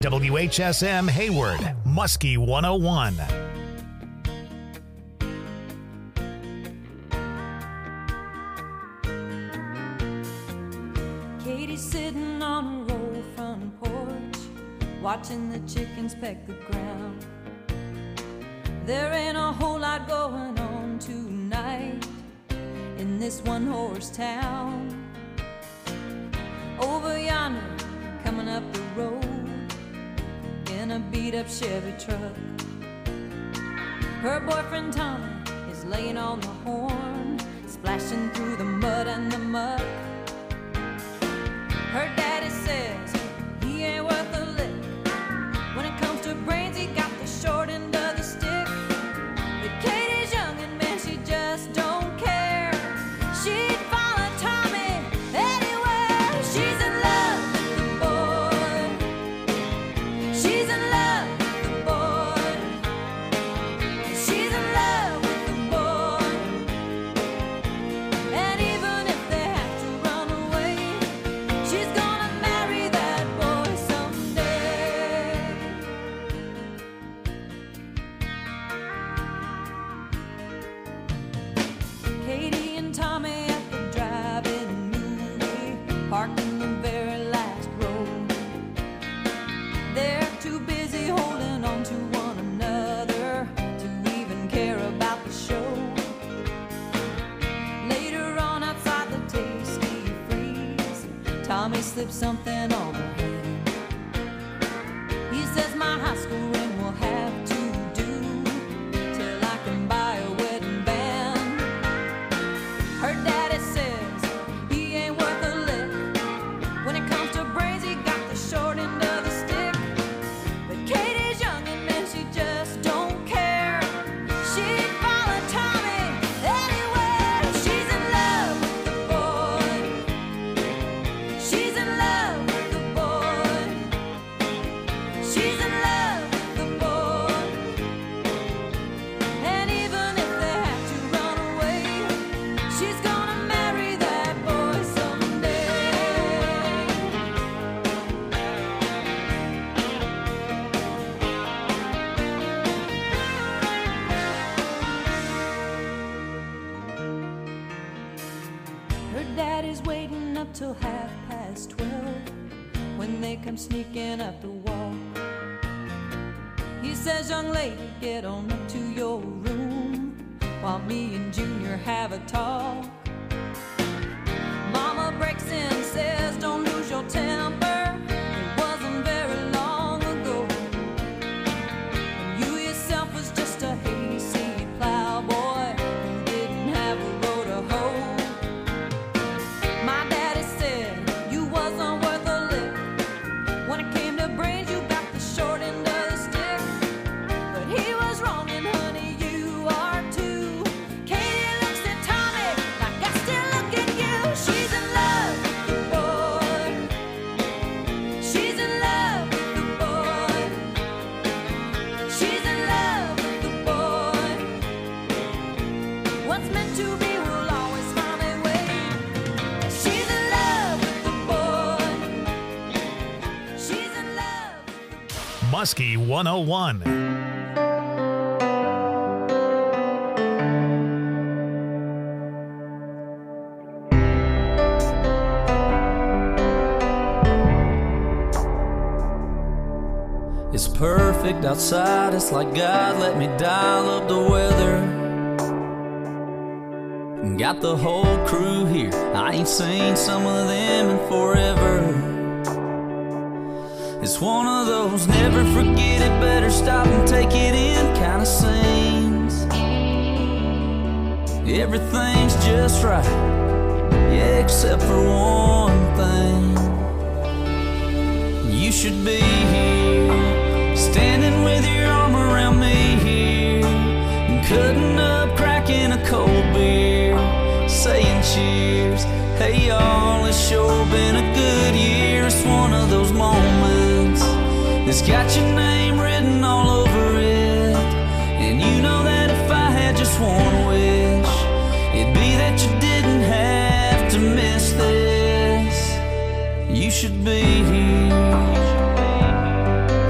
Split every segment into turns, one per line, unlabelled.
WHSM Hayward, Muskie 101.
Katie's sitting on her old front porch, watching the chickens peck the ground. There ain't a whole lot going on tonight in this one-horse town. Over yonder, coming up the road in a beat-up Chevy truck, her boyfriend Tommy is laying on the horn, splashing through the mud and the muck. Her daddy says he ain't worth a lick. When it comes to brains, he got the short end of the stick. But Katie's young and man, she just don't care. She'd follow Tommy anywhere. She's in love with the boy. She's in love with the boy. She's in love with the boy. And even if they have to run away, she's gonna marry that boy someday. Katie and Tommy at the drive-in movie, parked in the very last row. They're too busy holding on to one another to even care about the show. Later on outside the Tasty Freeze, Tommy slipped something on her hand. He says my high school ring will have to do till I can buy a wedding band. Her daddy says he ain't worth a lick. When it comes to brains, he got the short end of the stick. But Katie's young and man, she just don't care. She'd follow Tommy anywhere. She's in love with the boy. She's in love with the boy. She's in love with the boy. And even if they have to run away, she's gonna marry that boy someday. Her daddy's waiting up till 12:30 when they come sneaking up the walk. He says, young lady, get on up to your room while me and Junior have a talk. Mama breaks in and says, don't lose your temper. It wasn't very long ago when you yourself was just a hayseed plowboy who didn't have a row to hoe. My daddy said you wasn't worth a lick. When it came to brains, you got the short end of the stick. But he was wrong, and honey, you are too. Katie looks at Tommy like I still look at you. She's in love with the boy. She's in love with the boy. She's in love with the boy. What's meant to be will always find a way. She's in love with the boy. She's in love.
Muskie 101.
It's perfect outside, it's like God let me dial up the weather. Got the whole crew here, I ain't seen some of them in forever. It's one of those never forget it, better stop and take it in kind of scenes. Everything's just right, yeah, except for one thing. You should be here, standing with your arm around me here, cutting up, cracking a cold beer, saying cheers. Hey y'all, it's sure been a good year. It's one of those moments that's got your name written all over it. And you know that if I had just one wish, it'd be that you didn't have to miss this. You should be here.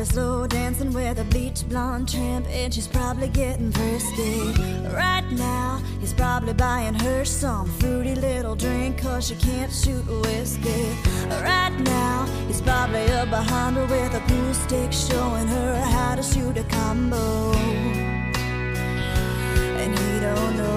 slow dancing with a bleach blonde tramp, and she's probably getting frisky. Right now, he's probably buying her some fruity little drink, cause she can't shoot whiskey. Right now, he's probably up behind her with a pool stick, showing her how to shoot a combo. And he don't know.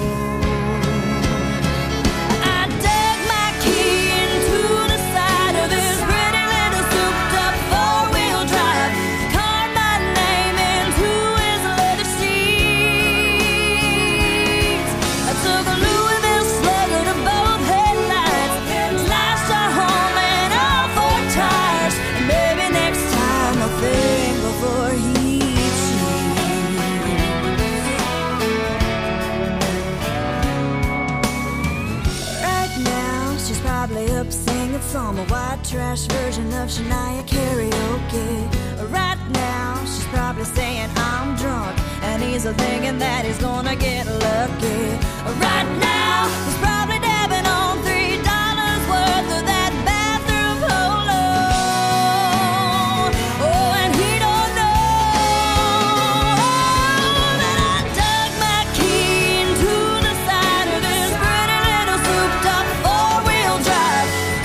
Some white trash version of Shania karaoke. Right now, she's probably saying I'm drunk, and he's thinking that he's gonna get lucky. Right now, he's probably dabbing on $3 worth of that bathroom polo. Oh, and he don't know that I dug my key into the side of this pretty little souped-up four-wheel drive.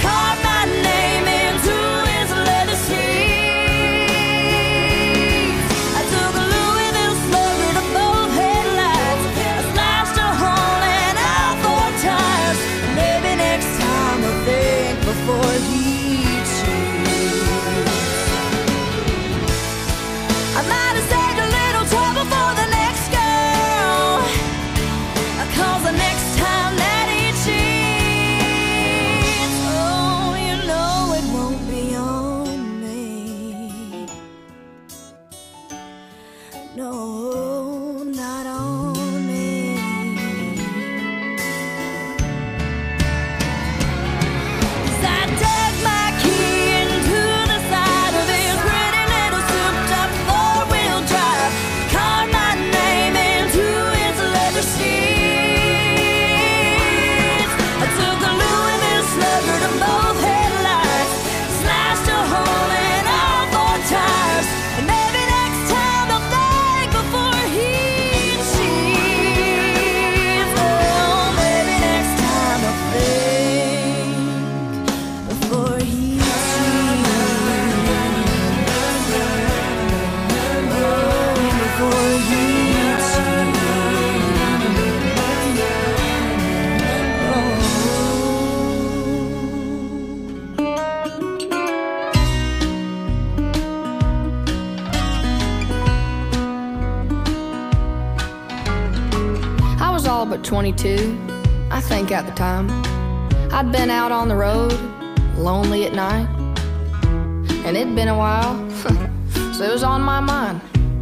But 22, I think at the time. I'd been out on the road, lonely at night, and it'd been a while, so it was on my mind.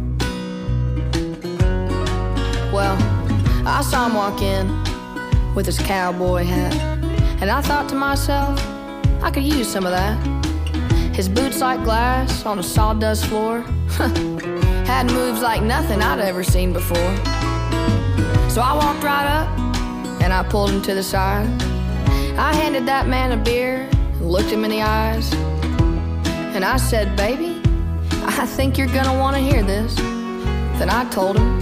Well, I saw him walk in with his cowboy hat, and I thought to myself, I could use some of that. His boots like glass on a sawdust floor had moves like nothing I'd ever seen before. So I walked right up, and I pulled him to the side. I handed that man a beer, and looked him in the eyes, and I said, baby, I think you're gonna wanna hear this. Then I told him,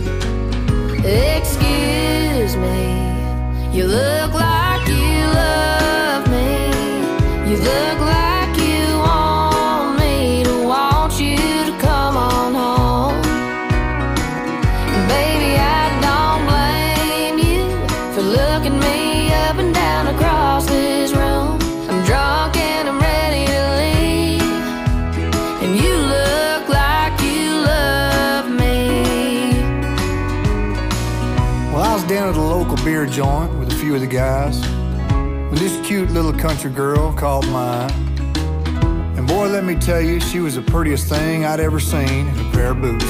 excuse me, you look like you love me. You look like you want me to want you to come on home. Baby, I don't blame you for looking me up and down across this room. I'm drunk and I'm ready to leave, and you look like you love me.
Well, I was down at a local beer joint with a few of the guys when this cute little country girl caught my eye. And boy, let me tell you, she was the prettiest thing I'd ever seen in a pair of boots.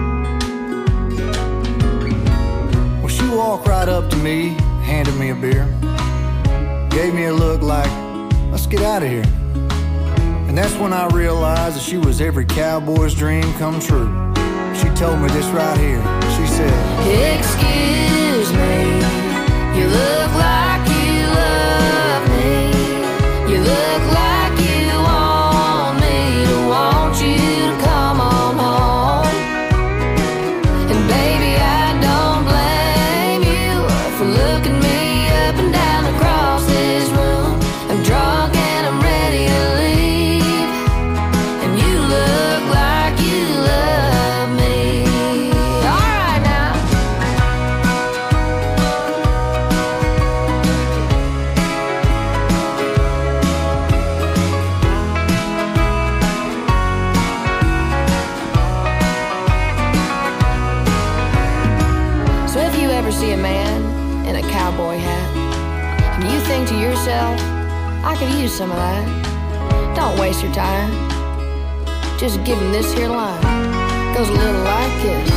Well, she walked right up to me, handed me a beer, gave me a look like, let's get out of here. And that's when I realized that she was every cowboy's dream come true. She told me this right here. She said,
excuse me, you look like you love me. You look like you want me to want you to come on saying to yourself, I could use some of that. Don't waste your time. Just give him this here line. Goes a little like this.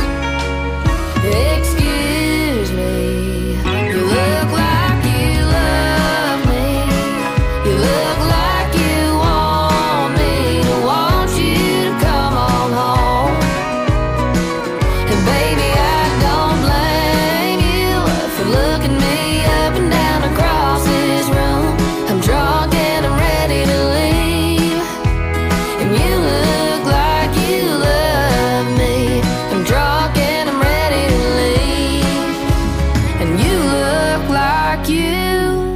Excuse me, you look like you love me. You look like you want me to want you to come on home. And baby, I don't blame you for looking me up and down across this room. I'm drunk and I'm ready to leave. And you look like you love me. I'm drunk and I'm ready to leave. And you look like you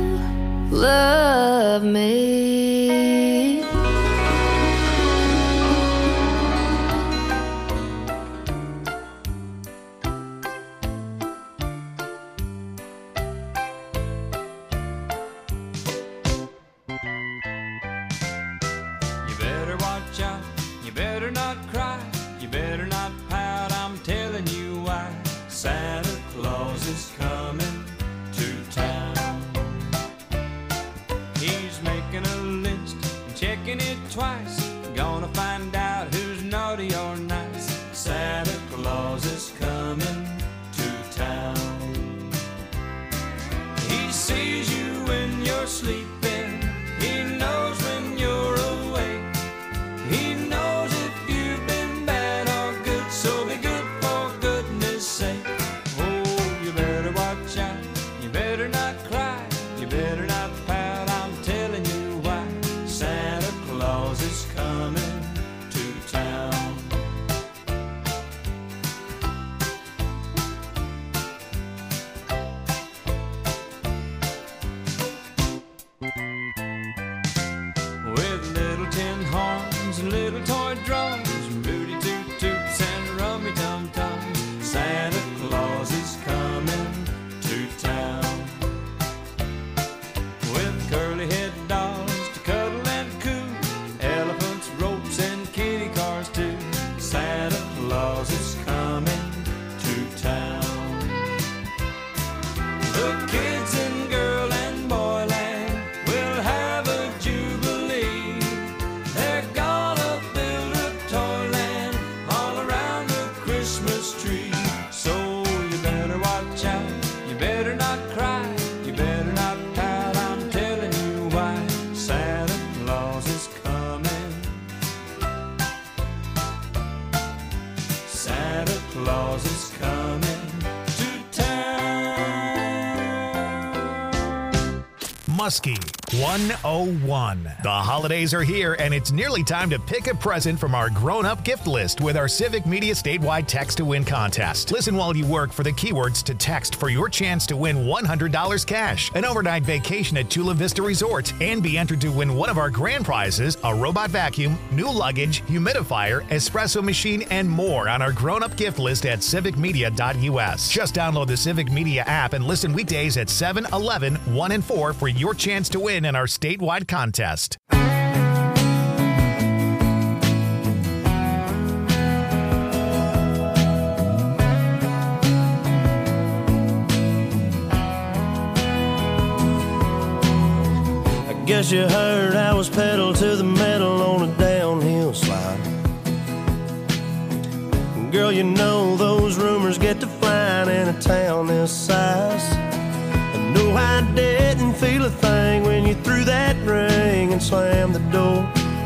love me.
You better watch out, you better not cry, you better not pout, I'm telling you why. Santa Claus is coming to town. He's making a list and checking it twice. Gonna find out who's naughty or nice. Santa Claus is coming to town. He sees you when you're sleeping. He knows when you're awake. He knows if you've been bad or good, so be good for goodness sake. Oh, you better watch out, you better not cry, you better not pout, I'm telling you why. Santa Claus is coming to town. With little tin horns and little toy drums, booty toot toots and rummy tum tums, Santa Claus is coming to town. With curly head dolls to cuddle and coo, elephants, ropes and kitty cars too, Santa Claus is coming to town. The kids in girl and boy land will have a jubilee. They're gonna build a toyland all around the Christmas tree. So you better watch out, you better not cry, you better not pout, I'm telling you why. Santa Claus is coming. Santa Claus is coming to town.
Muskie 101. The holidays are here, and it's nearly time to pick a present from our grown-up gift list with our Civic Media statewide Text to Win contest. Listen while you work for the keywords to text for your chance to win $100 cash, an overnight vacation at Chula Vista Resort, and be entered to win one of our grand prizes, a robot vacuum, new luggage, humidifier, espresso machine, and more on our grown-up gift list at civicmedia.us. Just download the Civic Media app and listen weekdays at 7, 11, 1, and 4 for your chance to win in our statewide contest.
I guess you heard I was pedal to the metal on a downhill slide. Girl, you know those rumors get to flying in a town this size. No, I didn't feel a thing when you threw that ring and slammed the door.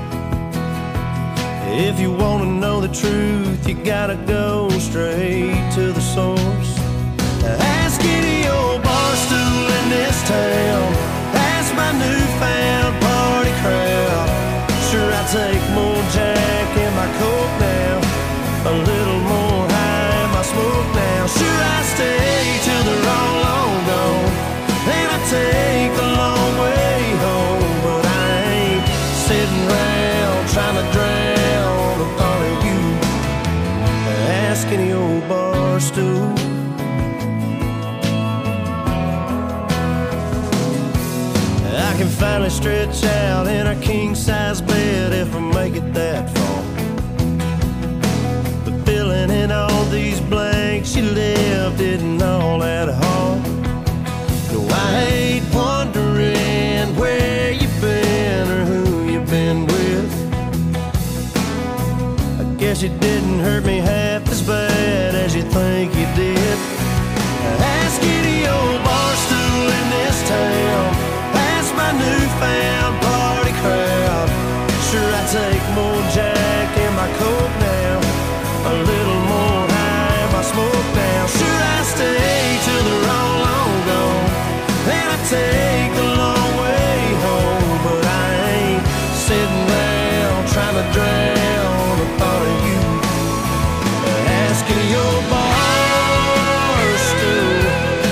If you want to know the truth, you gotta go straight to the source. Ask any old bar stool in this town, ask my newfound party crowd. Sure, I take more Jack in my Coke now, a little more high in my smoke now. Sure, I stay till they're all gone, and I take the long way home, but I ain't sitting around trying to drown the thought of you. Ask any old bar stool. I can finally stretch out in a king-size bed if I make it that far. But filling in all these blanks you left isn't all that hard. No, I hate wondering guess you didn't hurt me half as bad as you think you did. Ask any old bar stool in this town, ask my newfound party crowd. Sure, I take more Jack in my Coke now, a little more high in my smoke now. Sure, I stay till they're all long gone, and I take the long way home. But I ain't sitting down trying to drown the thought of you. Asking your bar stool.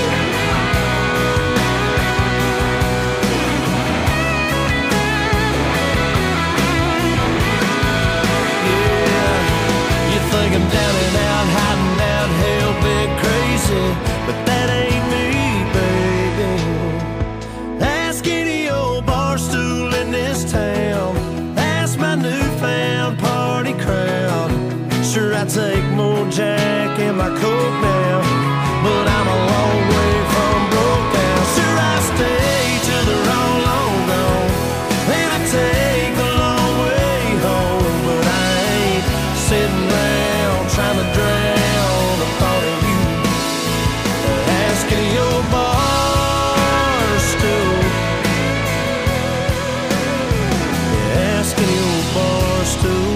Yeah, you think I'm down and out, hiding out, hell big crazy, but that ain't me, baby. Ask any old bar stool in this town, ask my newfound party crowd. Sure, I take more Jack in my Coke now, but I'm a long way from broke now. Sure, I stay till they're all long gone, and I take the long way home. But I ain't sitting around trying to drown the thought of you. Asking your bar stool. Asking your bar stool.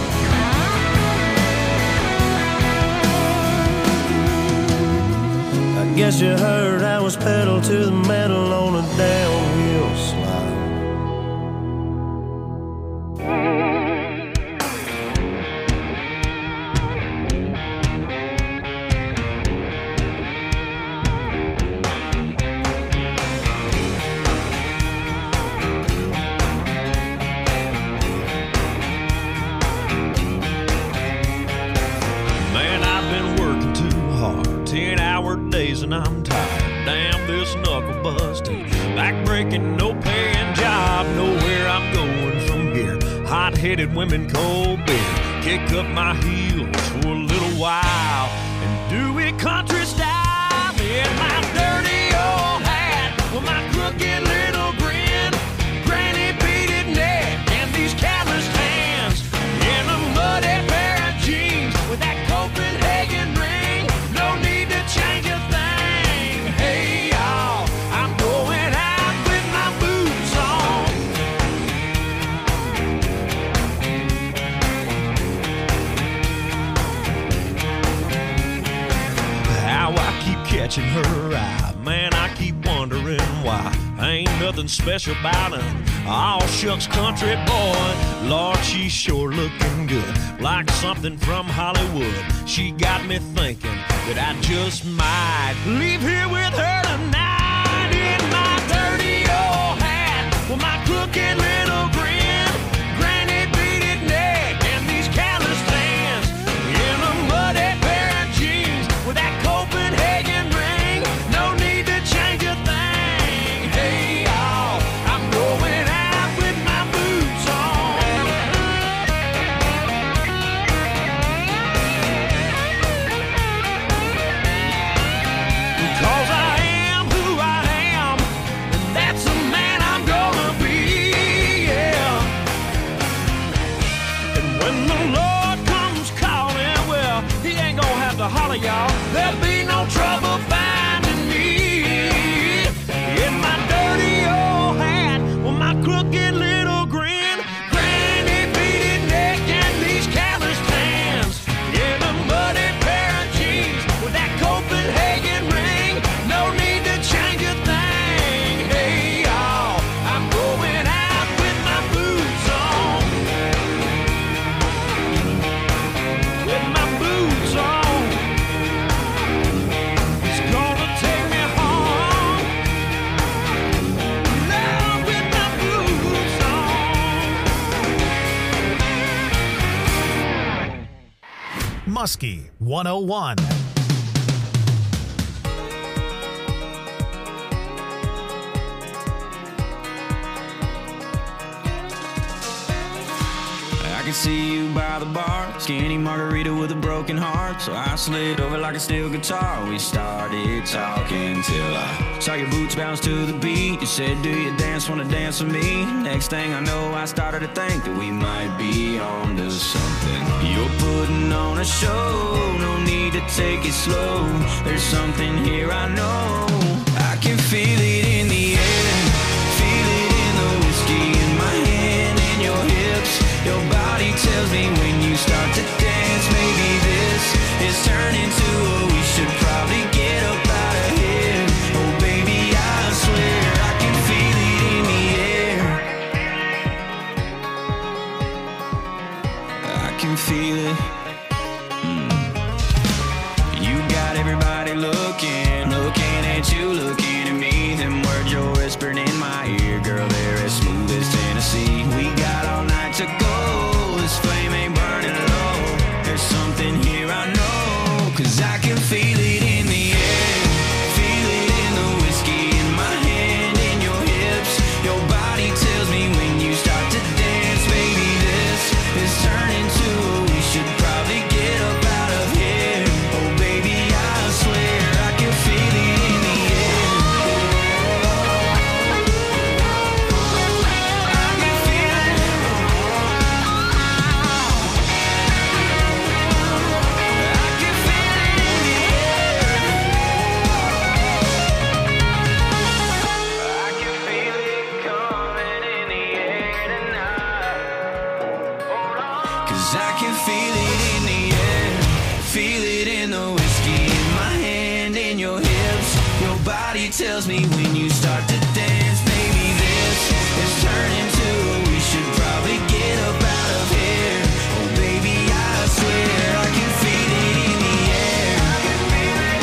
Guess you heard I was pedal to the metal on a downhill slide.
Man, I've been working too hard, 10-hour days and I'm tired. Damn this knuckle busting, back breaking, no paying job. Nowhere I'm going from here. Hot-headed women, cold beer. Kick up my heels for a little while and do it country style. In my dirty old hat with my crooked little grin, granny beaded neck and these calloused hands, in a muddy pair of jeans with that Copenhagen ring. No need to change a thing. Hey y'all, I'm going out with my boots on. How I keep catching her eye, man, I keep wondering why. Ain't nothing special about her, all shucks country boy. Lord, she's sure looking good, like something from Hollywood. She got me thinking that I just might leave here with her tonight. In my dirty old hat with my crooked little grin, granny beaded neck and these calloused hands, in a muddy pair of jeans with that Copenhagen ring. No need to change a thing. Hey y'all, I'm going out with my boots on. 'Cause I am who I am, and that's the man I'm gonna be, yeah. And when the Lord comes calling, well, he ain't gonna have to holler, y'all. There'll be no trouble finding me. In my dirty old hat with my crooked little grin, granny beaded neck and these calloused hands, in a muddy pair of jeans with that Copenhagen ring. No need to change a thing. Hey y'all, I'm going out with my boots on. With my boots on. It's gonna take me home. Now with my boots on.
Muskie 101.
I
could see you by the bar. Skinny margarita with a broken heart. So I slid over like a steel guitar. We started talking till I saw your boots bounce to the beat. You said, do you dance, wanna dance with me? Next thing I know, I started to think that we might be on to something. You're putting on a show, no need to take it slow. There's something here I know. I can feel it in the air, feel it in the whiskey in my hand and your hips. Your body tells me when you start to dance, maybe this is turning to a we should probably get up out of here. Oh baby, I swear I can feel it in the air. I can feel it. You got everybody looking at you, looking at me. Them words you're whispering in my ear, girl, they're as smooth as Tennessee. We got all night to go, this flame ain't burning low. There's something here I know, 'cause I can feel it in the air, feel it in the whiskey in my hand and your hips. Your body tells me when you start to dance, baby, this is turning to a we should probably get up out of here. Oh baby, I swear I can feel it in the air. I can feel it. I can feel it in the air. I can feel it coming in the air tonight. Hold on. 'Cause I can feel it in the air, feel it in the whiskey in my hand and your hips. Your body tells me when you start to dance, maybe this is turning to a we should probably get up out of here. Oh baby, I swear I can feel it in the air. I can feel it.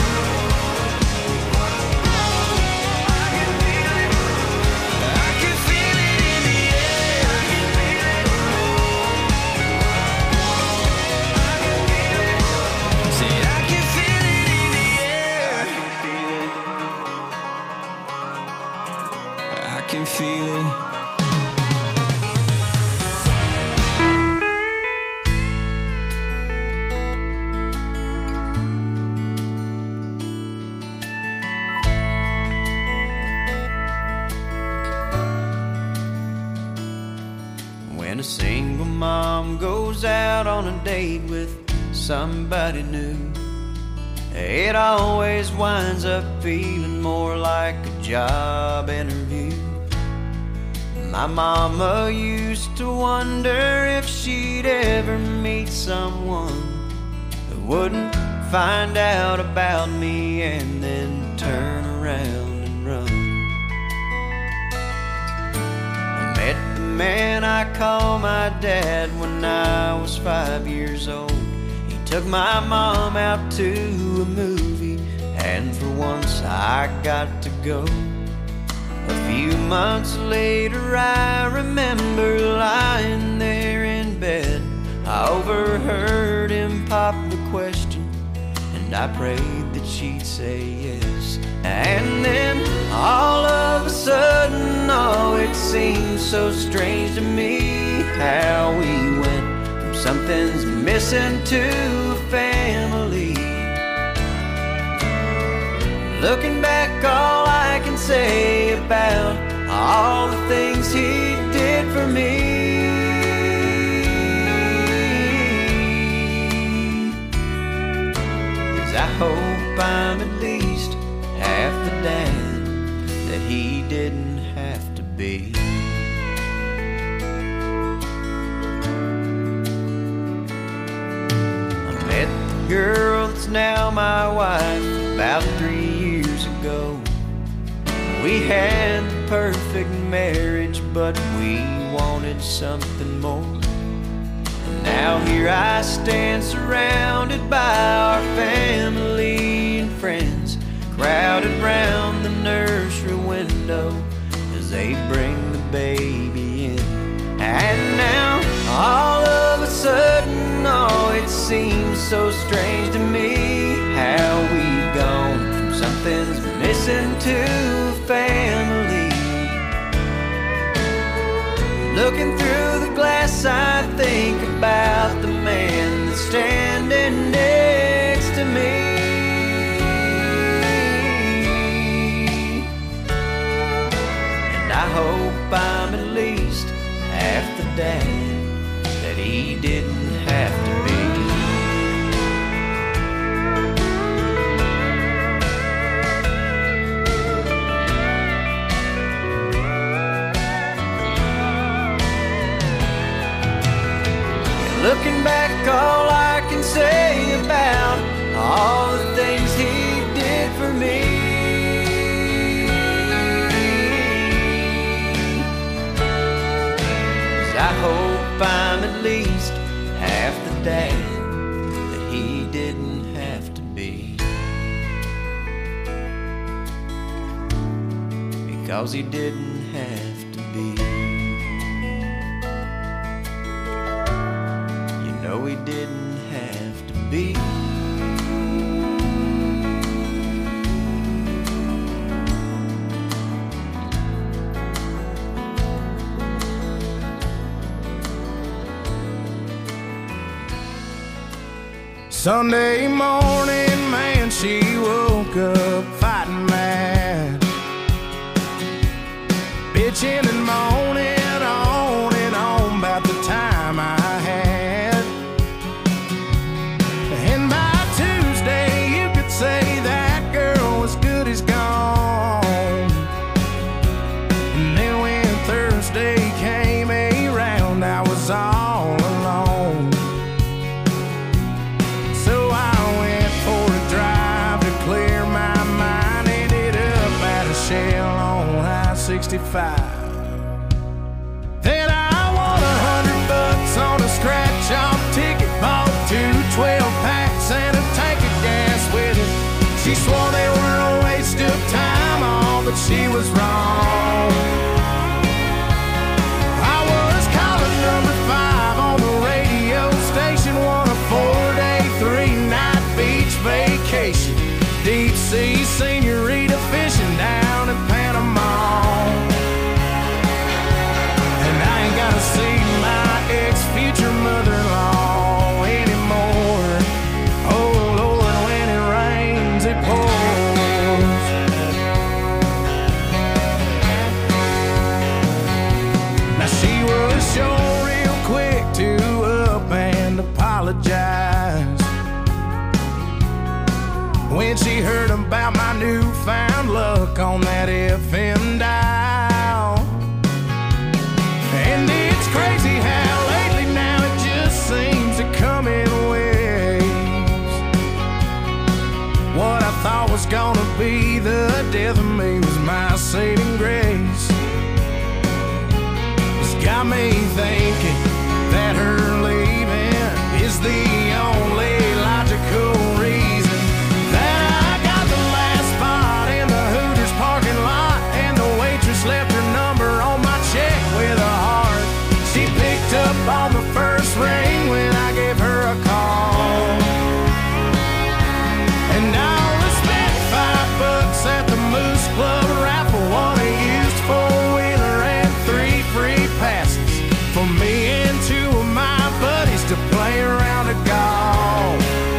I can feel it. I can feel it in the air. I can feel it. I can feel it. Said I can feel it in the air. I can feel it.
When a single mom goes out on a date with somebody new, it always winds up feeling more like a job interview. My mama used to wonder if she'd ever meet someone who wouldn't find out about me and then turn around and run. I met the man I call my dad when I was 5 years old. He took my mom out to a movie, and for once I got to go. A few months later I remember lying there in bed. I overheard him pop the question, and I prayed that she'd say yes. And then all of a sudden, oh, it seemed so strange to me how we went from something's missing to a family. Looking back, all I can say about all the things he did for me is I hope I'm at least half the dad that he didn't have to be. I met the girl that's now my wife about 3 years ago. We had the perfect marriage, but we wanted something more. And now here I stand surrounded by our family and friends, crowded round the nursery window as they bring the baby in. And now all of a sudden, oh, it seems so strange to me how we've gone from something's missing to family. Looking through the glass
pass, I think about the man that's standing next to me. And I hope I'm at least half the dad that he didn't have to be. Looking back, all I can say about all the things he did for me is I hope I'm at least half the dad that he didn't have to be, because he didn't have to be. No, he didn't have to be.
Sunday morning, man, she woke up fighting mad, bitching and moaning on and on about the time I had. And by Tuesday, you could say that girl was good as gone. And then when Thursday came around, I was all alone. So I went for a drive to clear my mind. Ended up at a Shell on I-65. Then I won $100 on a scratch-off ticket. Bought 2 12-packs and a tank of gas with it. She swore they were a waste of time, all, but she was wrong. I was calling number 5 on the radio station, won a 4-day, 3-night beach vacation. Deep sea senorita fishing down in Panama. And I ain't gotta see my ex-future mother-in-law anymore. Oh Lord, when it rains, it pours. Now she was sure real quick to up and apologize when she heard about my newfound luck on that FM dial. And it's crazy how lately now it just seems to come in waves. What I thought was gonna be the death of me was my saving grace. It's got me thinking that her leaving is the only logical reason that I got the last spot in the Hooters parking lot, and the waitress left her number on my check with a heart. She picked up on the first ring when I gave her a call. And I only spent $5 at the Moose Club raffle, won a used 4-wheeler and 3 free passes for me and 2 of my buddies to play around a golf.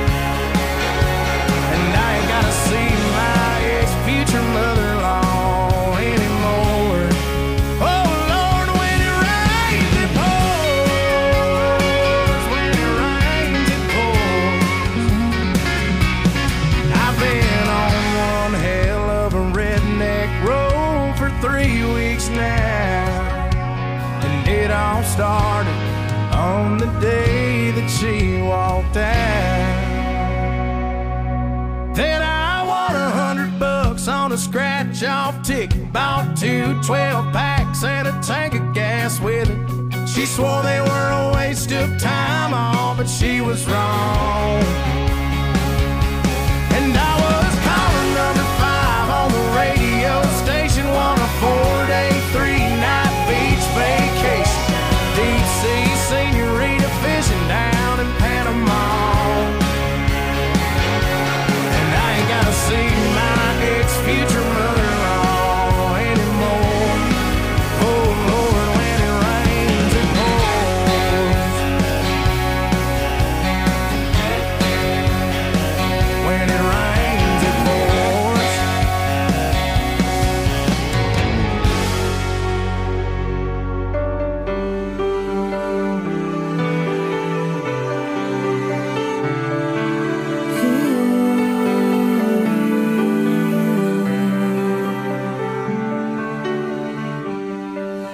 And I ain't gotta see my ex-future mother-in-law anymore. Oh Lord, when it rains, it pours. When it rains, it pours. I've been on one hell of a redneck road for 3 weeks now. And it all started on the day that she walked out. Then I won $100 on a scratch-off ticket. Bought 2 12-packs and a tank of gas with it. She swore they were a waste of time, all, but she was wrong. And I was calling number 5 on the radio station, won a 4-day, 3-night beach vacation. Deep sea senorita fishing down in Panama. And I ain't gotta see my ex-future mother-in-law anymore. Oh Lord, when it rains, it pours.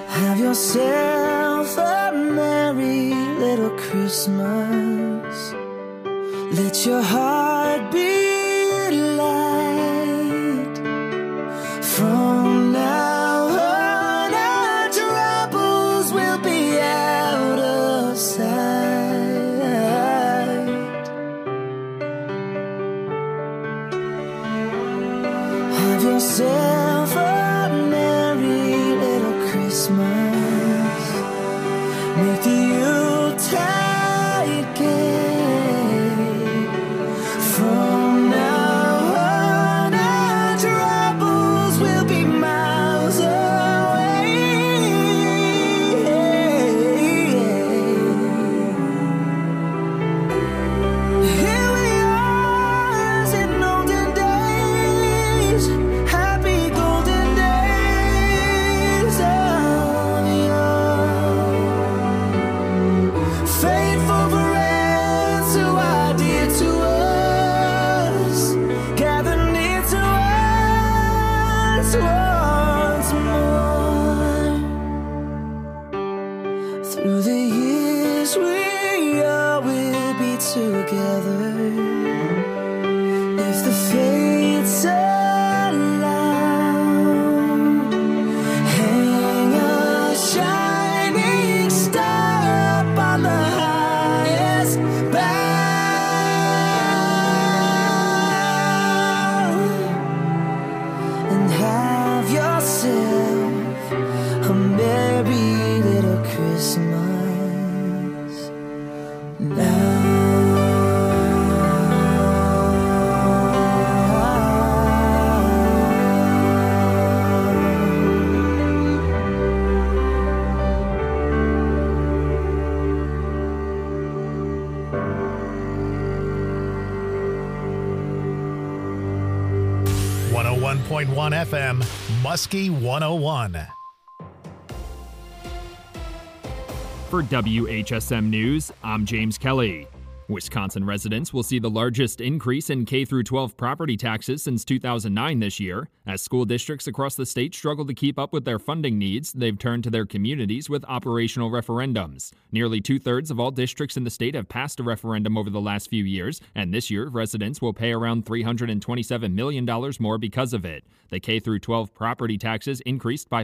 Have yourself a merry little Christmas. Let your heart be light. From now on, our troubles will be out of sight. Have yourself a merry little Christmas. Make the Yuletide gay. From now on, our troubles will be miles away. Here we are in olden days, happy golden days of yore. Faithful friends who are dear to us, gather near to us once more. Through the years we all will be together. If the fates allow, hang a shining star up on the highest bough, and have yourself a merry little Christmas now.
.1 FM, Muskie 101.
For WHSM News, I'm James Kelly. Wisconsin residents will see the largest increase in K-12 property taxes since 2009 this year. As school districts across the state struggle to keep up with their funding needs, they've turned to their communities with operational referendums. Nearly two-thirds of all districts in the state have passed a referendum over the last few years, and this year residents will pay around $327 million more because of it. The K-12 property taxes increased by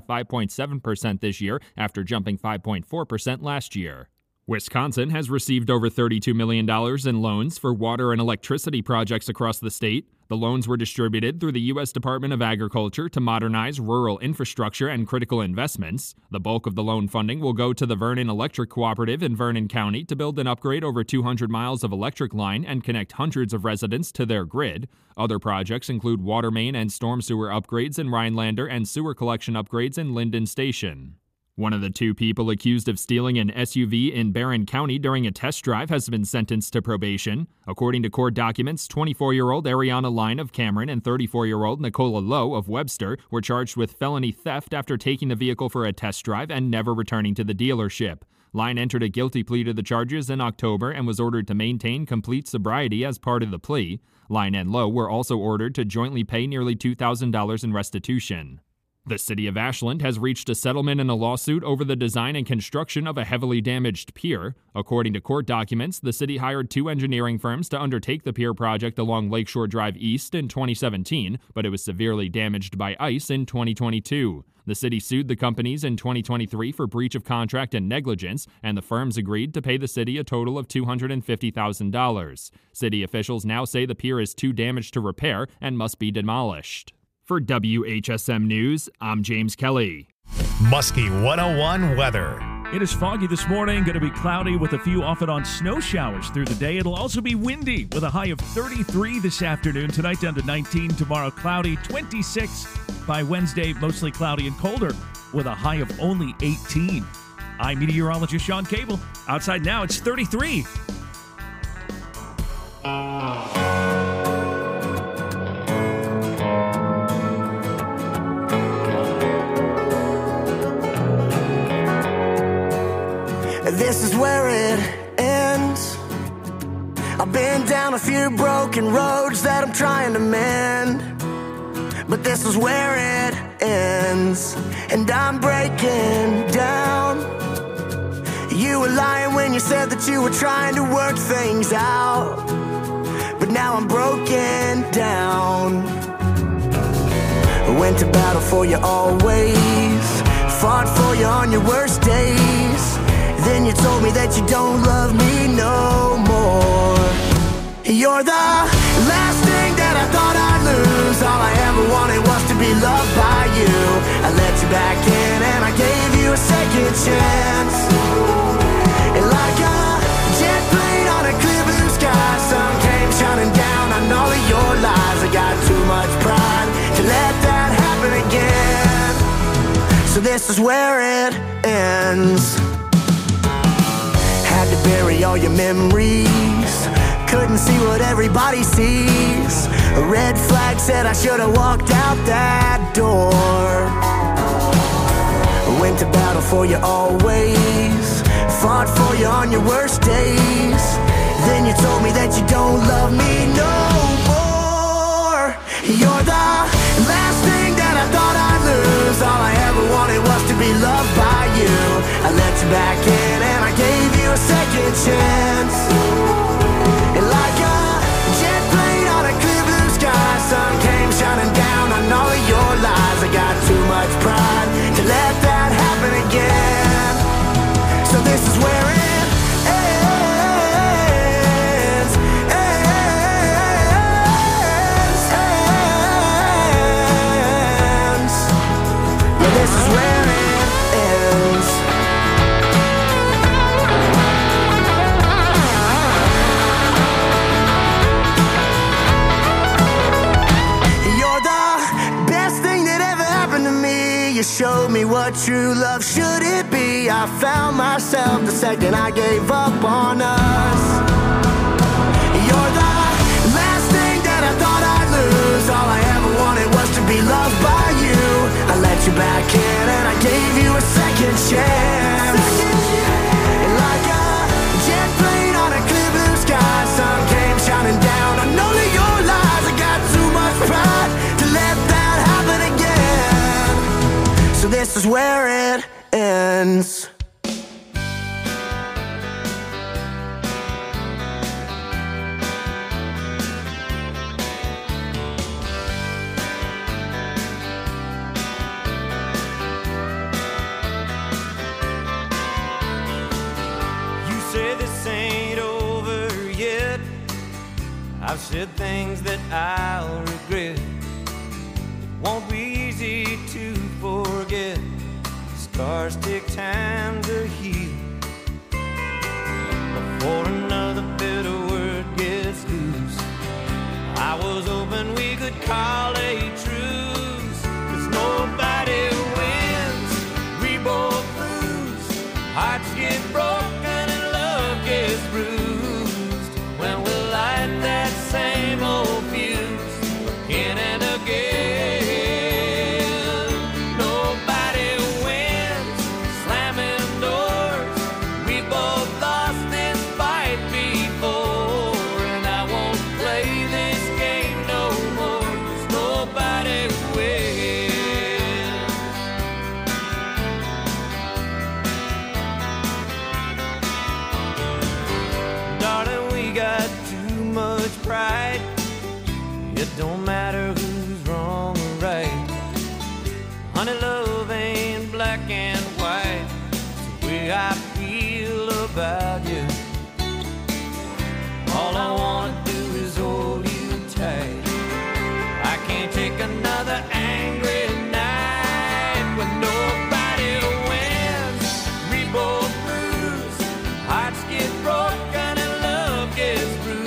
5.7% this year after jumping 5.4% last year. Wisconsin has received over $32 million in loans for water and electricity projects across the state. The loans were distributed through the U.S. Department of Agriculture to modernize rural infrastructure and critical investments. The bulk of the loan funding will go to the Vernon Electric Cooperative in Vernon County to build and upgrade over 200 miles of electric line and connect hundreds of residents to their grid. Other projects include water main and storm sewer upgrades in Rhinelander and sewer collection upgrades in Linden Station. One of the two people accused of stealing an SUV in Barron County during a test drive has been sentenced to probation. According to court documents, 24-year-old Ariana Line of Cameron and 34-year-old Nicola Lowe of Webster were charged with felony theft after taking the vehicle for a test drive and never returning to the dealership. Line entered a guilty plea to the charges in October and was ordered to maintain complete sobriety as part of the plea. Line and Lowe were also ordered to jointly pay nearly $2,000 in restitution. The city of Ashland has reached a settlement in a lawsuit over the design and construction of a heavily damaged pier. According to court documents, the city hired two engineering firms to undertake the pier project along Lakeshore Drive East in 2017, but it was severely damaged by ice in 2022. The city sued the companies in 2023 for breach of contract and negligence, and the firms agreed to pay the city a total of $250,000. City officials now say the pier is too damaged to repair and must be demolished. For WHSM News, I'm James Kelly.
Muskie 101 weather.
It is foggy this morning, going to be cloudy with a few off and on snow showers through the day. It'll also be windy with a high of 33 this afternoon. Tonight down to 19, tomorrow cloudy, 26 by Wednesday, mostly cloudy and colder with a high of only 18. I'm meteorologist Sean Cable. Outside now, it's 33.
This is where it ends. I've been down a few broken roads that I'm trying to mend, but this is where it ends. And I'm breaking down.
you said that you were trying to work things out, but now I'm broken down. I went to battle for you always, fought for you on your worst days. Then you told me that you don't love me no more. You're the last thing that I thought I'd lose. All I ever wanted was to be loved by you. I let you back in and I gave you a second chance. And like a jet plane on a clear blue sky, sun came shining down on all of your lies. I got too much pride to let that happen again. So this is where it ends. Had to bury all your memories, couldn't see what everybody sees. A red flag said I should have walked out that door. I went to battle for you always, fought for you on your worst days. Then you told me that you don't love me no more. You're the last thing that I thought I'd lose. All I ever wanted was to be loved by you. I let you back in and I gave you a second chance. And like a jet plane on a clear blue sky, sun came shining down on all of your lies. I got too much pride to let that happen again. So this is where it ends. Yeah, this is where it ends. You showed me what true love should it be. I found myself the second I gave up on us. You're the last thing that I thought I'd lose. All I ever wanted was to be loved by you. I let you back in and I gave you a second chance. And like a jet plane on a clear blue sky, sun came shining down on all of your lies. I got too much pride to let that happen again. So this is where it ends.
You say this ain't over yet. I've said things that I'll regret. It won't be easy to forget. Scars take time to heal before another bitter word gets loose. I was hoping we could call a truce, 'cause nobody wins, we both lose. Hearts get broken and love gets bruised when we light that same old fuse again and again. Pride. It don't matter who's wrong or right. Honey, love ain't black and white. It's the way I feel about you. All I wanna do is hold you tight. I can't take another angry night when nobody wins. We both lose. Hearts get broken and love gets bruised.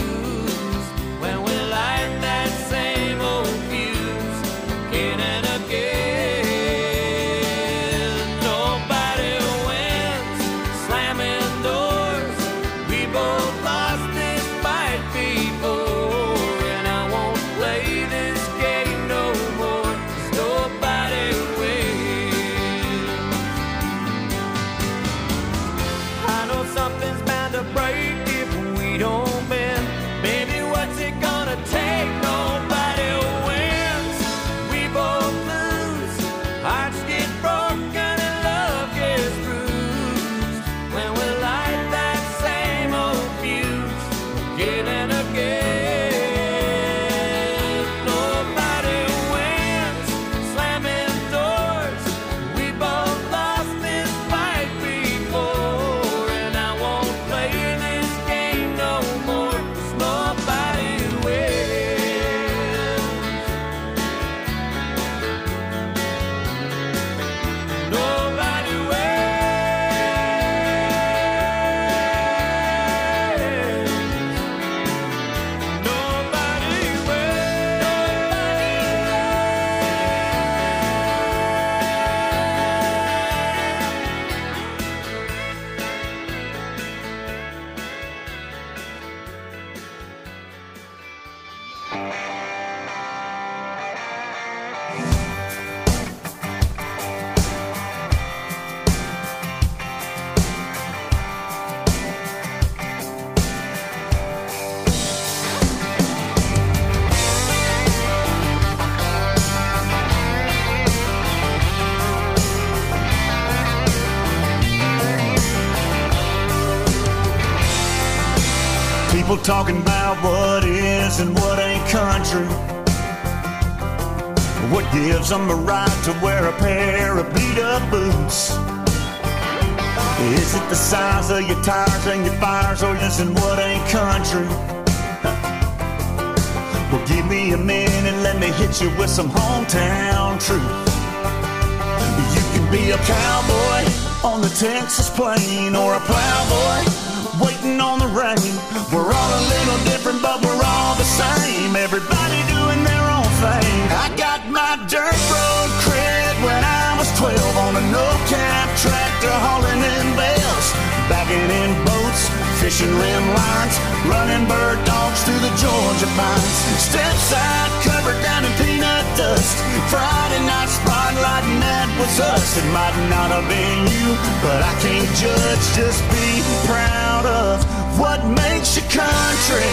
People talking about what is and what ain't country. What gives them a right to wear a pair of beat-up boots? Is it the size of your tires and your fires, or is it what ain't country? Well, give me a minute, let me hit you with some hometown truth. You can be a cowboy on the Texas plain, or a plowboy waiting on the rain. We're all a little different, but we're all the same. Everybody doing their own thing. I got my dirt road cred when I was 12 on a no-cab tractor hauling in bales, bagging in boats, fishing rim lines, running bird dogs through the Georgia pines. Step side covered down in peanut dust. Friday night spotlight, and that was us. It might not have been you, but I can't judge. Just be proud of what makes you country.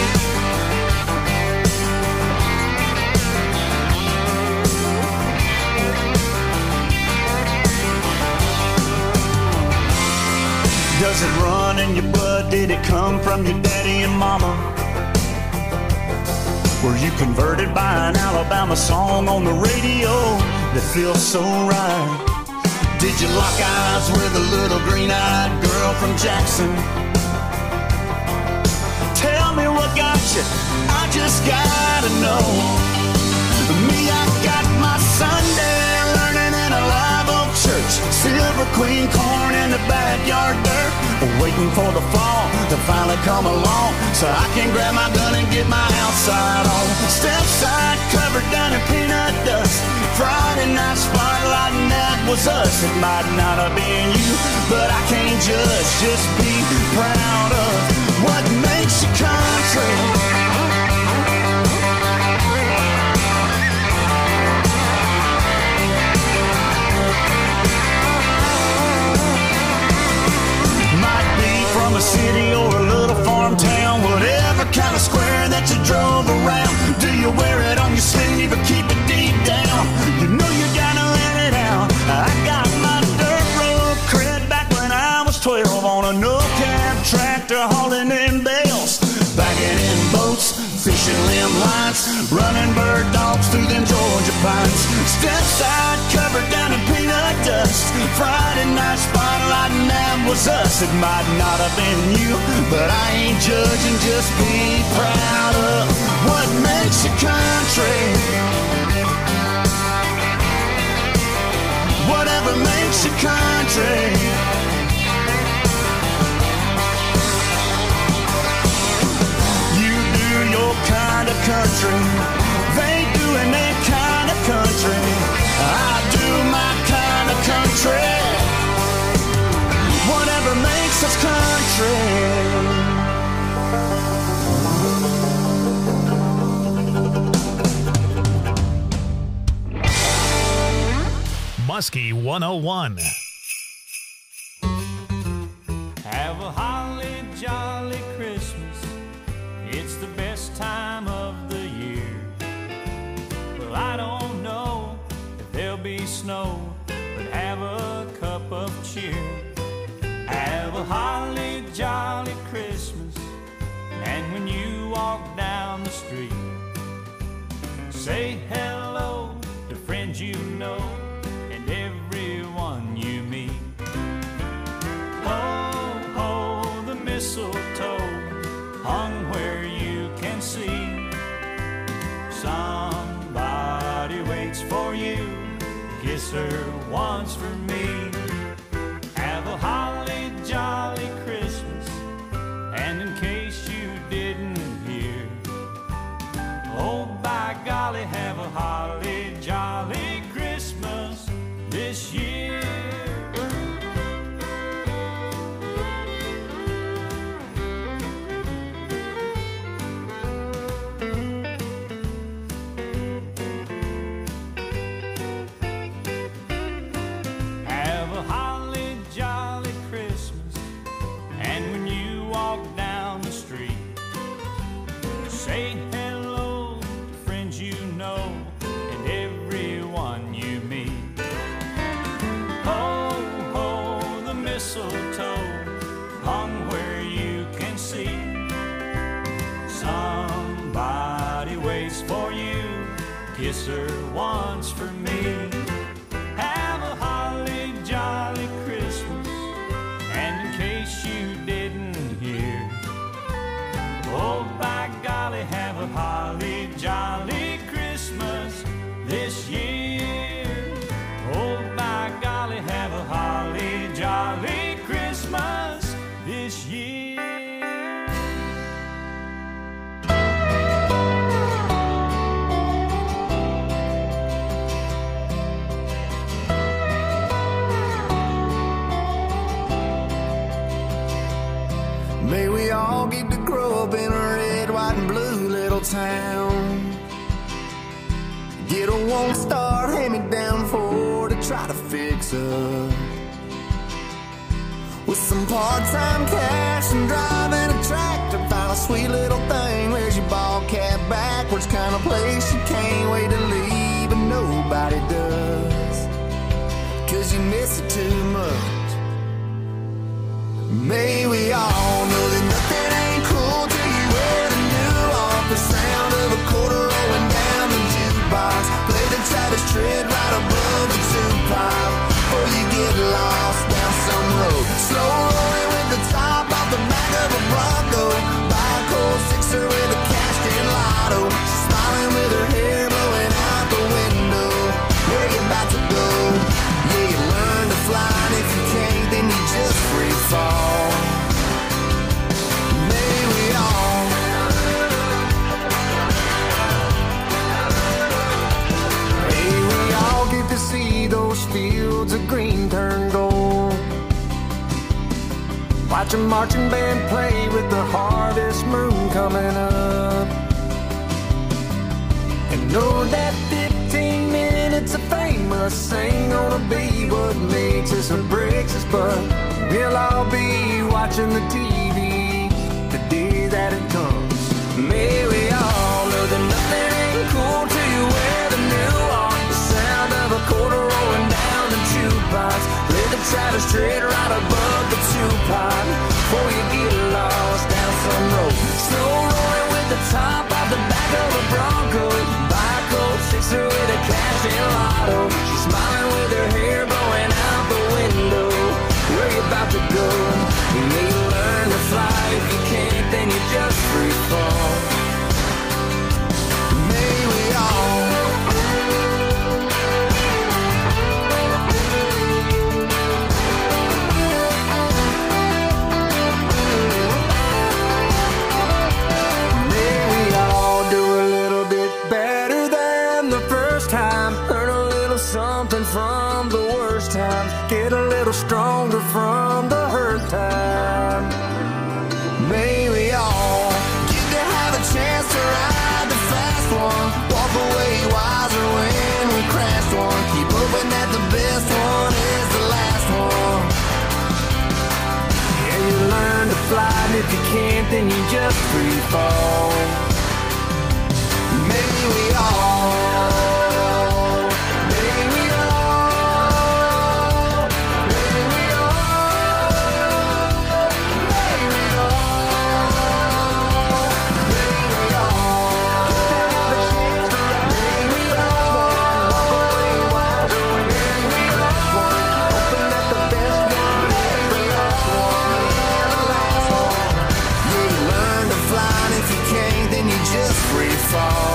Does it run in your blood? Did it come from your daddy and mama? Were you converted by an Alabama song on the radio that feels so right? Did you lock eyes with a little green-eyed girl from Jackson? Tell me what got you, I just gotta know. Me, I got my Sunday learning in a live oak church. Silver Queen corn in the backyard dirt, waiting for the fall to finally come along, so I can grab my gun and get my outside on. Step side covered down in peanut dust. Friday night spotlight, and that was us. It might not have been you, but I can't judge. Just be proud of what makes you country. From a city or a little farm town, whatever kind of square that you drove around. Do you wear it on your sleeve or keep it deep down? You know you gotta let it out. I got my dirt road cred back when I was 12 on a no-cab tractor hauling in bales, bagging in boats, fishing limb lines, running bird dogs through them Georgia pines. Step side covered down in peanut dust. Friday night spotlight, and that was us. It might not have been you, but I ain't judging. Just be proud of what makes you country. Whatever makes you country. Your kind of country, they doing their kind of country. I do my kind of country. Whatever makes us
country. Muskie 101.
Have a holly jolly Christmas. It's the best time of the year. Well, I don't know if there'll be snow, but have a cup of cheer. Have a holly jolly Christmas, and when you walk down the street, say hello to friends you know and everyone you meet. Ho, ho, the mistletoe hung where you can see. Somebody waits for you. Kiss her once for me. Have a holly jolly Christmas. And in case you didn't hear, oh by golly, have a holly jolly Christmas this year. kiss her once for me. Have a holly jolly Christmas. And in case you didn't hear, oh by golly, have a holly jolly Christmas this year. Oh by golly, have a holly jolly Christmas this year.
May we all get to grow up in a red, white, and blue little town. Get a one-star hand-me-down Ford to try to fix up. With some part-time cash and driving a tractor, find a sweet little thing, wears your ball cap backwards, kind of place you can't wait to leave, but nobody does, 'cause you miss it too much. May we all know that nothing ain't cool till you wear the new off. The sound of a quarter rolling down the jukebox. Play the Travis Tritt right above the two-pipe. Before you get lost down some road. Slow rolling with the top off the back of a Bronco. Buy a cold sixer with a cashed-in lotto. She's smiling with her hair blowing out the window. Where you about to go? Yeah, you learn to fly, and if you can't, then you just free fall. May we all get to see those fields of green turn gold. Watch a marching band play with the harvest moon coming up. And know that 15 minutes of fame must ain't gonna be what makes us or breaks us, but we'll all be watching the TV the day that it comes. May we all know that nothing ain't cool till you wear the new on. The sound of a quarter rolling down the jukebox. Play the Travis Tritt right above the two-pipe. Before you get lost down some road. Slow rolling with the top out the back of a Bronco. Buy a cold sixer with a cash-in lotto. She's smiling with her hair blowing out the window. Where you about to go? You may learn to fly. If you can't, then you just free fall. May we all do a little bit better than the first time. Learn a little something from the worst times. Get a little stronger from the hurt time. May we all get to have a chance to ride the fast one. Walk away wiser when we crashed one. Keep hoping that the best one is the last one. Yeah, you learn to fly, and if you can't, then you just free fall. Maybe we all, maybe we all, maybe we all, maybe we all, maybe we all, maybe we all, walk away wiser when we lost one. Hoping that the best one is the last one, the last one. You learn to fly, and if you can't, then you just free fall.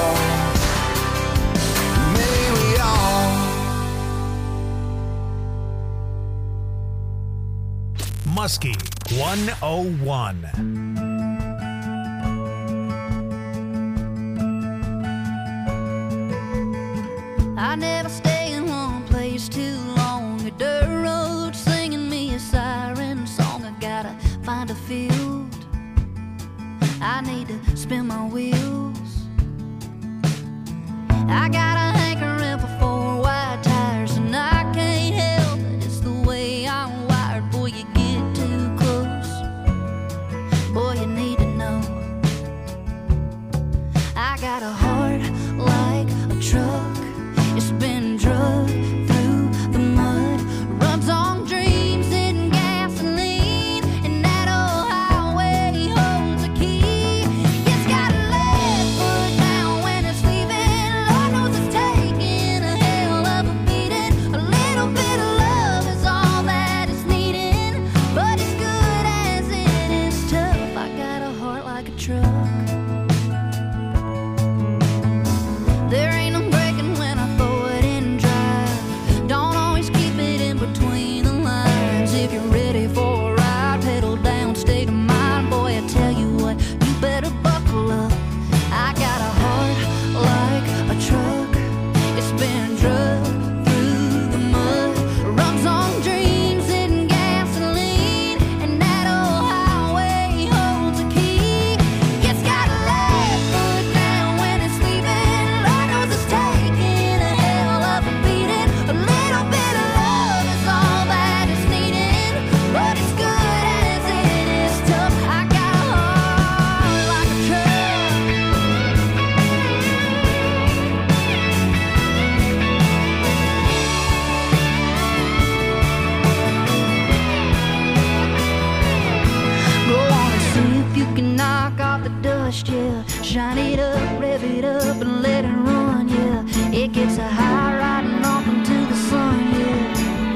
Muskie 101.
I never stay in one place too long. A dirt road singing me a siren song. I gotta find a field. I need to spin my wheels. I got a hankering for 4 wide tires, and I can't help it. It's the way I'm wired. Boy, you get too close. Boy, you need to know. I got a heart like a truck. It's been dry. dust, yeah. Shine it up, rev it up, and let it run, yeah. It gets a high riding off into the sun, yeah.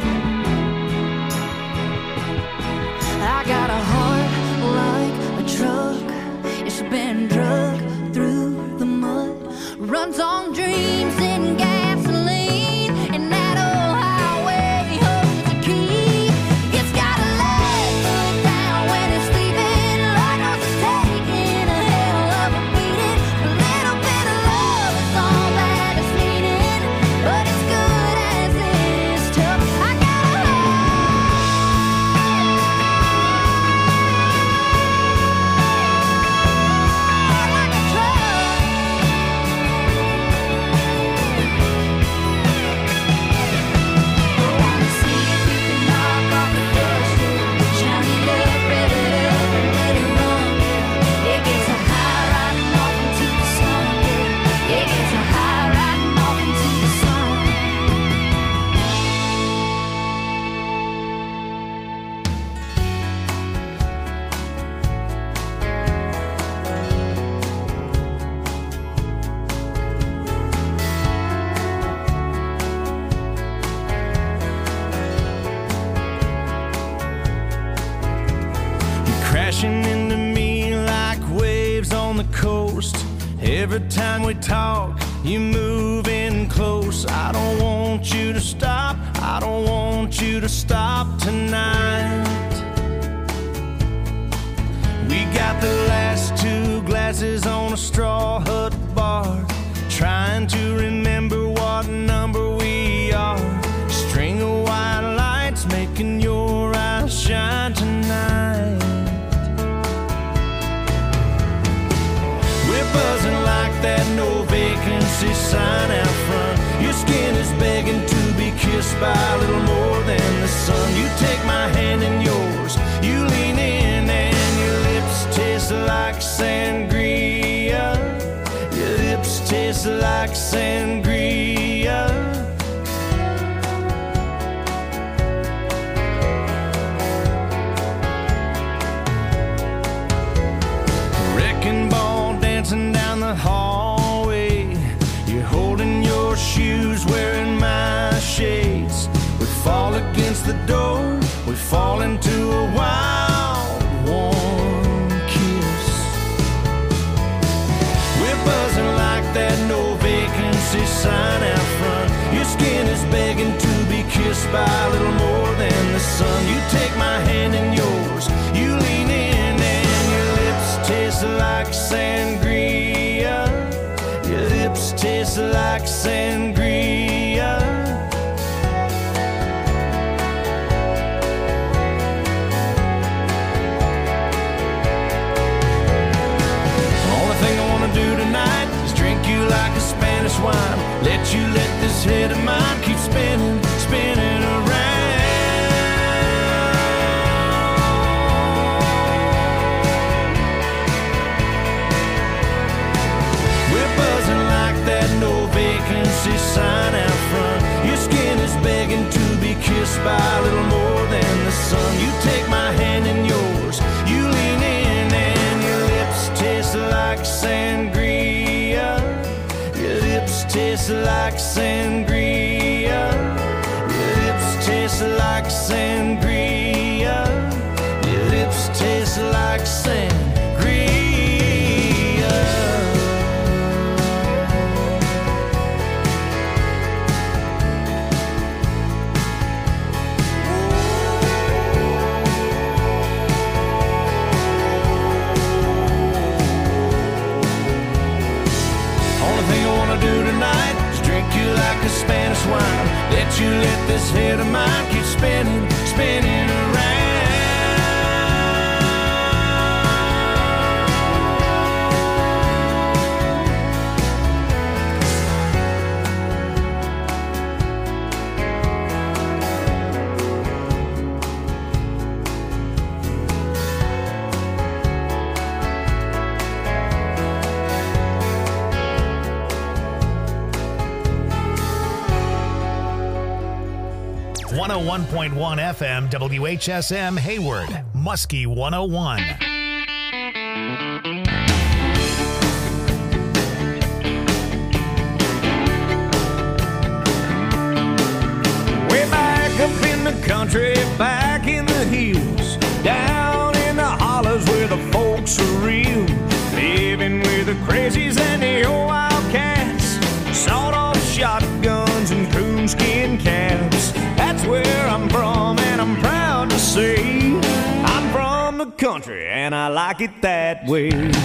I got a heart like a truck. It's been drugged through the mud. Runs on dreams and gasoline. And that old highway holds the key. It's got a leg foot down when it's sleeping. Lord knows it's taking a hell of a beating. A little bit of love is all that it's needing. But it's good as it is tough. I got a heart like a truck. I wanna see if you can knock off the dust, yeah. Shine it up, rev it up, and let it run, yeah. It gets a high riding off into the sun, yeah. It gets a high riding off into the sun.
You're crashing into me like waves on the coast. Every time we talk, you move in close. I don't want you to stop. I don't want you to stop tonight. We got the last two glasses on a straw hut bar, trying to remember what number we are. String of white lights making your eyes shine tonight. We're buzzing like that no vacancy sign out front. Your skin is begging to be kissed by a little more than the sun. You take my hand in yours, you lean in, and your lips taste like sangria. Your lips taste like sangria. Wrecking ball dancing down the hallway. You're holding your shoes, wearing my shades. We fall against the door, we fall into a wild, warm kiss. We're buzzing like that no vacancy sign out front. Your skin is begging to be kissed by a little more than the sun. You take my hand in yours, you lean in, and your lips taste like sangria. Your lips taste like sangria. Only thing I wanna do tonight is drink you like a Spanish wine. Let you let this head of mine keep spinning, spinning around. We're buzzing like that no vacancy sign out front. Your skin is begging to be kissed by a little more than the sun. You take my hand in yours, you lean in, and your lips taste like sangria. Your lips taste like sangria. Your lips taste like sangria. Your lips taste like sangria. Do tonight is drink you like a Spanish wine. Let you let this head of mine keep spinning, spinning around.
.1 FM WHSM Hayward, Muskie 101.
country, back in the hills, down in the hollers where the folks are real, living with the crazies and the old wildcats, sawed-off shotguns and coonskin caps. That's where I'm from, and I'm proud to say I'm from the country, and I like it that way.